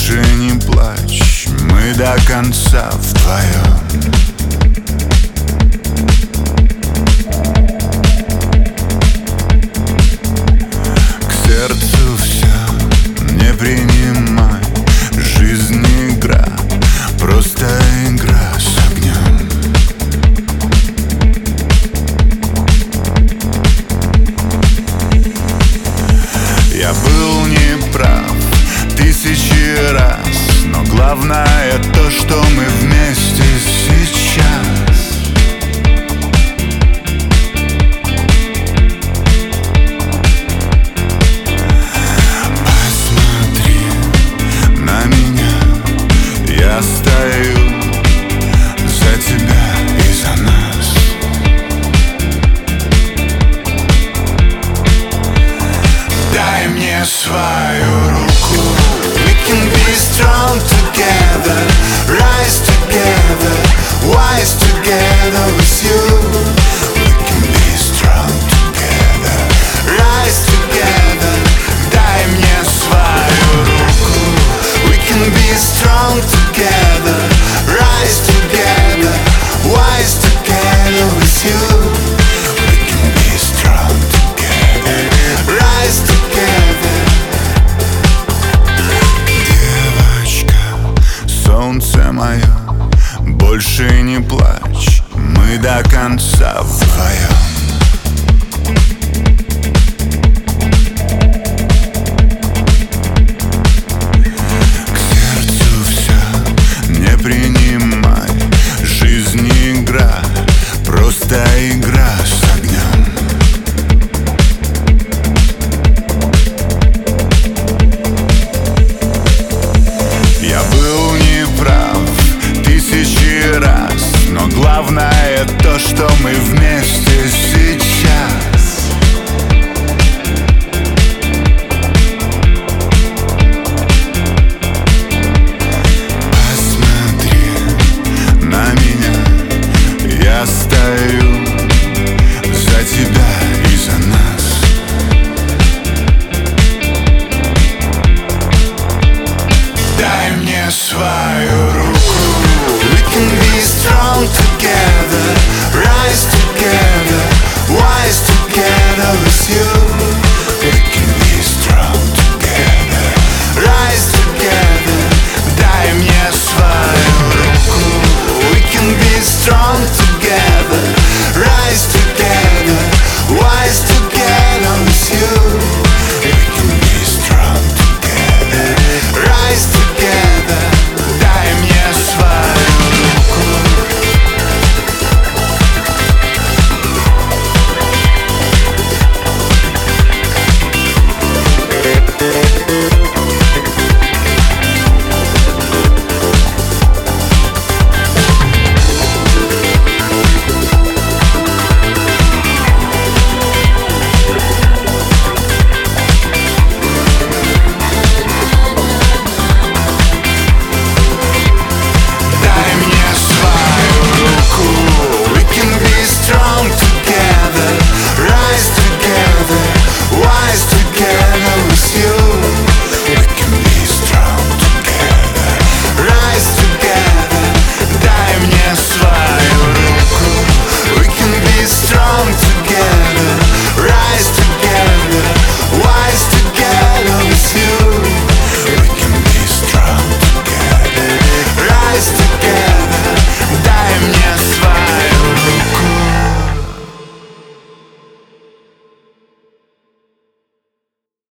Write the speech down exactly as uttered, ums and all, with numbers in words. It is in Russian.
Больше не плачь, мы до конца вдвоем. К сердцу все не принимай, жизнь игра, просто игра с огнем. Я был неправ тысячи раз, но главное то, что мы вместе сейчас. Посмотри на меня, я стою за тебя и за нас. Дай мне свою руку. We can be strong together, rise together, wise together with you.